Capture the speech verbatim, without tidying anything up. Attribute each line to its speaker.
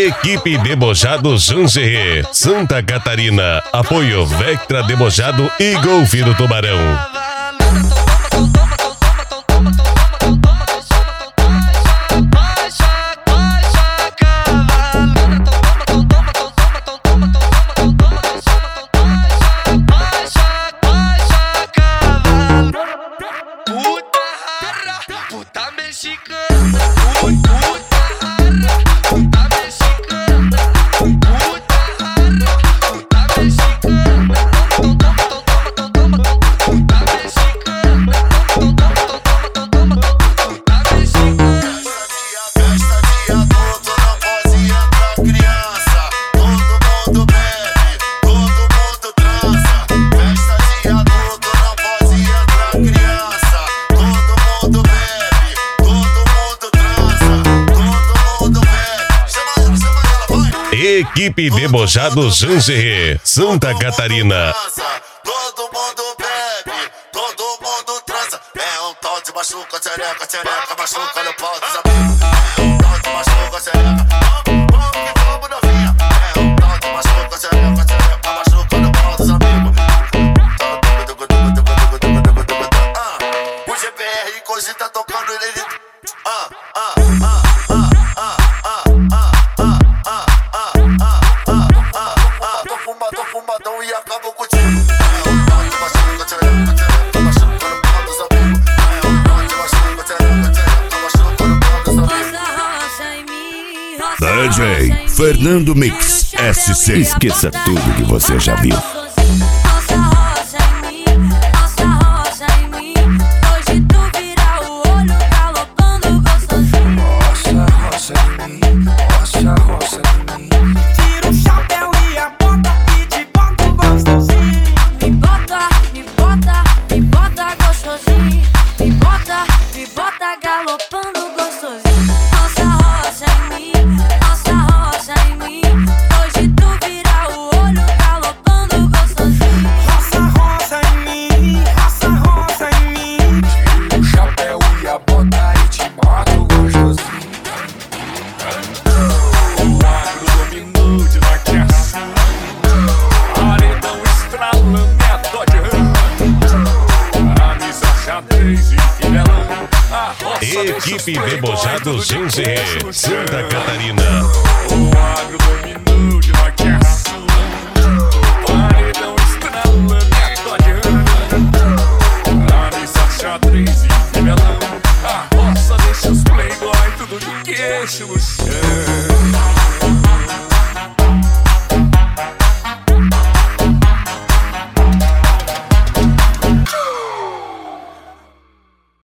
Speaker 1: Equipe Debochados Jangerê, Santa Catarina. Apoio Vectra Debochado e Golfe do Tubarão.
Speaker 2: Puta mexicana, puta rara, puta mexicana, puta rara, puta mexicana, puta mexicana, puta mexicana.
Speaker 3: Festa de adulto, não pode entrar criança. Todo mundo bebe, todo mundo transa. Festa de adulto, não pode entrar criança. Todo mundo bebe, todo mundo transa. Todo mundo bebe. Chama ela, chama ela, vai.
Speaker 1: Equipe Debochados Jangerê, Santa Catarina.
Speaker 3: Todo mundo bebe, todo mundo transa. É um tal de machuca, tchereca, tchereca, machuca no pau dos amigos. É um tal de machuca, tchereca, vamos, vamos que vamos novinha. É um tal de machuca, tchereca, tchereca, machuca no pau dos amigos. Ah, o G P R cogita tocando ele. Ah, ah, ah, ah, ah, ah, ah, ah, ah, ah, ah, ah, ah, ah. Tô fumadão, fumadão e acabo contigo. É um tal de machuca, tchereca, tchereca, machuca no pau dos amigos. É um tal de machuca, tchereca, tchereca, machuca no pau dos amigos.
Speaker 4: D J Fernando Mix S C. Esqueça tudo que você já viu.
Speaker 2: Tira o chapéu e a bota e te bota gostosinho. Me bota, me bota, me bota gostosinho. Me bota, me bota galopando gostosinho. Roça, roça em mim, roça, roça em mim. Hoje tu vira o olho galopando gostosinho. Roça, roça em mim, roça, roça em mim.
Speaker 5: Tira o chapéu e a bota e te mato gostosinho. O agro dominou de laqueação. Paredão estralando, é Dodge Ram. Camisa xadrez e fivelão. A roça deixa os
Speaker 1: Equipe
Speaker 5: playboy
Speaker 1: Debochados
Speaker 5: tudo de
Speaker 1: Jangerê,
Speaker 5: queixo no chão.
Speaker 1: Santa Catarina.
Speaker 5: O agro dominou de laqueação. Paredão estralando, é Dodge Ram. Camisa xadrez e fivelão. A roça deixa os playboy tudo de queixo no chão.